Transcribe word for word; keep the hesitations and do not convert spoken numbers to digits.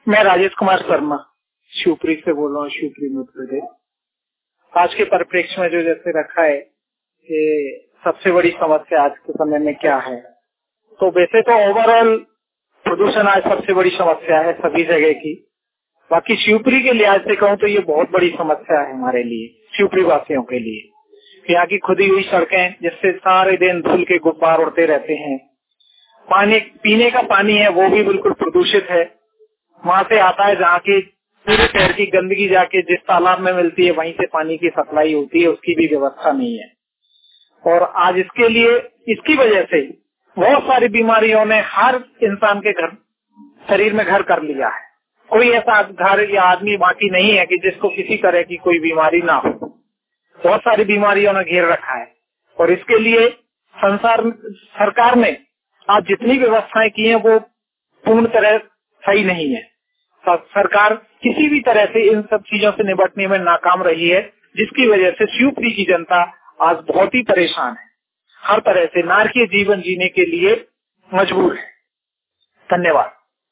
मैं राजेश कुमार शर्मा शिवपुरी से बोल रहा हूँ, शिवपुरी मध्य प्रदेश। आज के परिप्रेक्ष्य में जो जैसे रखा है कि सबसे बड़ी समस्या आज के समय में क्या है, तो वैसे तो ओवरऑल प्रदूषण आज सबसे बड़ी समस्या है सभी जगह की। बाकी शिवपुरी के लिहाज से कहूँ तो ये बहुत बड़ी समस्या है हमारे लिए, शिवपुरी वासियों के लिए। यहाँ की खुदी हुई सड़कें जिससे सारे दिन धूल के गुब्बार उड़ते रहते हैं। पानी, पीने का पानी है वो भी बिल्कुल प्रदूषित है। वहाँ से आता है जहाँ की पूरे शहर की गंदगी जाके जिस तालाब में मिलती है वहीं से पानी की सप्लाई होती है, उसकी भी व्यवस्था नहीं है। और आज इसके लिए, इसकी वजह से बहुत सारी बीमारियों ने हर इंसान के घर शरीर में घर कर लिया है। कोई ऐसा घर या आदमी बाकी नहीं है कि जिसको किसी तरह की कोई बीमारी ना हो। बहुत सारी बीमारियों ने घेर रखा है और इसके लिए संसार सरकार ने आज जितनी व्यवस्थाएं की हैं वो पूर्ण तरह सही नहीं है। सरकार किसी भी तरह से इन सब चीजों से निपटने में नाकाम रही है, जिसकी वजह से शिवपुरी की जनता आज बहुत ही परेशान है। हर तरह से नारकीय जीवन जीने के लिए मजबूर है। धन्यवाद।